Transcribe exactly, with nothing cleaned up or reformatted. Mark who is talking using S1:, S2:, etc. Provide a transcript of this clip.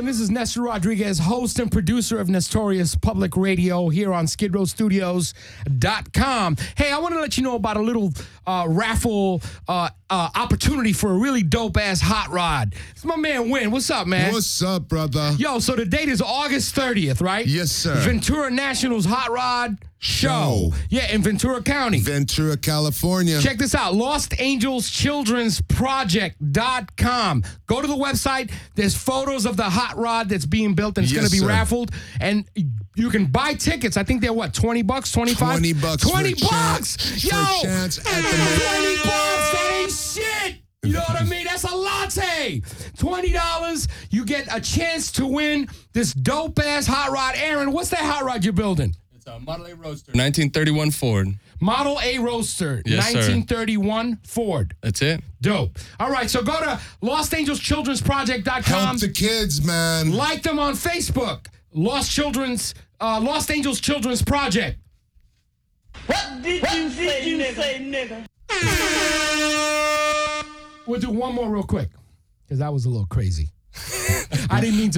S1: gentlemen, this is Nestor Rodriguez, host and producer of Nestorious Public Radio here on skid row studios dot com. Hey, I want to let you know about a little uh, raffle uh, uh, opportunity for a really dope-ass hot rod. It's my man, Win. What's up, man?
S2: What's up, brother?
S1: Yo, so the date is August thirtieth, right?
S2: Yes, sir.
S1: Ventura National's Hot Rod Show.
S2: Show.
S1: Yeah, in Ventura County.
S2: Ventura, California.
S1: Check this out, Lost Angels Children's Project dot com. Go to the website. There's photos of the hot rod that's being built and it's
S2: Yes,
S1: going to be
S2: sir.
S1: raffled. And you can buy tickets. I think they're what, twenty bucks, twenty-five?
S2: twenty bucks
S1: twenty
S2: for a
S1: bucks.
S2: chance,
S1: Yo,
S2: for a chance at the
S1: twenty bucks. That ain't shit. You know what I mean? That's a latte. twenty dollars. You get a chance to win this dope ass hot rod. Aaron, what's that hot rod you're building?
S3: It's a Model A Roadster. nineteen thirty-one Ford.
S1: Model A Roadster,
S3: Yes, sir.
S1: nineteen thirty-one Ford.
S3: That's it.
S1: Dope. All right, so go to Lost Angels Children's Project dot com.
S2: Help the kids, man.
S1: Like them on Facebook. Lost Children's, uh, Lost Angels Children's Project.
S4: What did you say, you say, nigga?
S1: We'll do one more real quick, because that was a little crazy. I didn't mean to.